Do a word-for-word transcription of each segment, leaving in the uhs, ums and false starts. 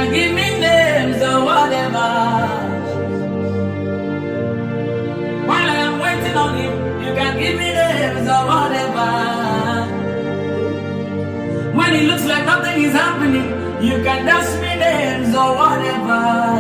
can give me names or whatever. While I am waiting on him, you can give me names or whatever. When it looks like nothing is happening, you can dash me names or whatever.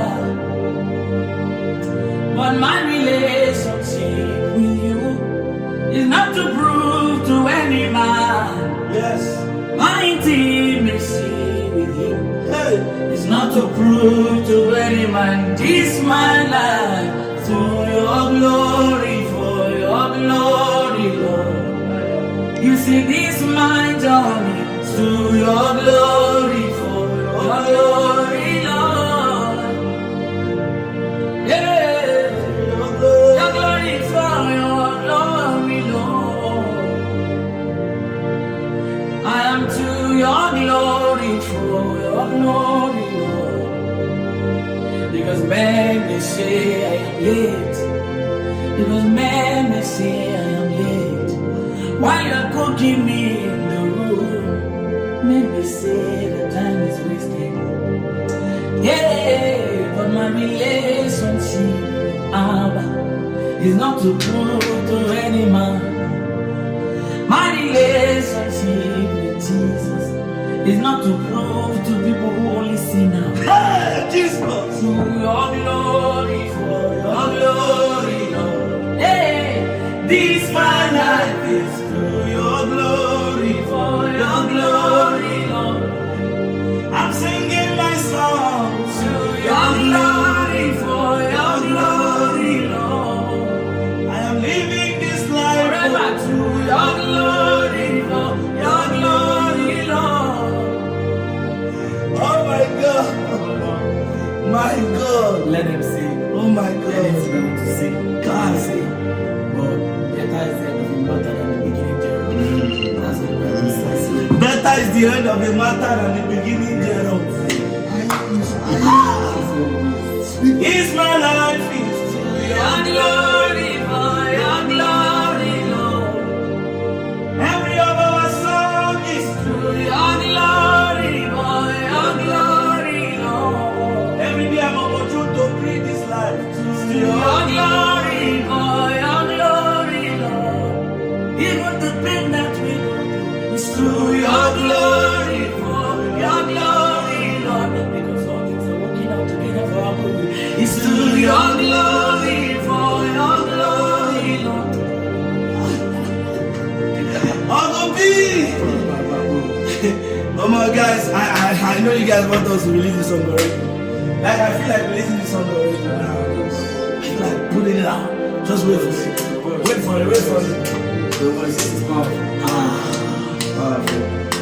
But my relationship with you is not to prove to any man. Yes. My intimacy with you Hey. is not to prove to any man. This my life to your glory, for your glory, Lord. You see, this my journey to your glory, for your glory, Lord. Yeah. Your glory, for your glory, Lord. I am to your glory, for your glory, Lord. Because men may say I am late. Because men may say I am late. While you're cooking me in the room, men may say the time is wasted. Yeah, but my relationship, Abba, is not to prove to any man. My relationship with Jesus is not to prove to people who only see now. Hey, Jesus. To your glory, for your glory, Lord. Hey, this my life is to your glory, for your glory, Lord. I'm singing my song To your glory, for your glory, Lord. I am living this life Forever to your glory, for your glory, Lord. Oh my God. My God. Let him sing. Oh my Let him God. sing to sing. God sing. But better is the end of the matter than the beginning thereof. That's what the Bible says. Better is the end of the matter than the beginning thereof. Is my life is to Your your glory, for your glory, Lord. every of our song is To your glory, for your glory, Lord. every day I'm about you to breathe this life. To your glory, for your glory, Lord. Even the pain that we go through is to your glory, for your glory, Lord. Because all things are working out together for our good. It's to your glory, for your glory, Lord. Uncle B! Oh my guys, I, I I know you guys want us to release this song already. Like I feel like releasing this song already now. I feel like putting it out. Just wait for it. Wait for it, wait for it. The voice is powerful. Ah, powerful.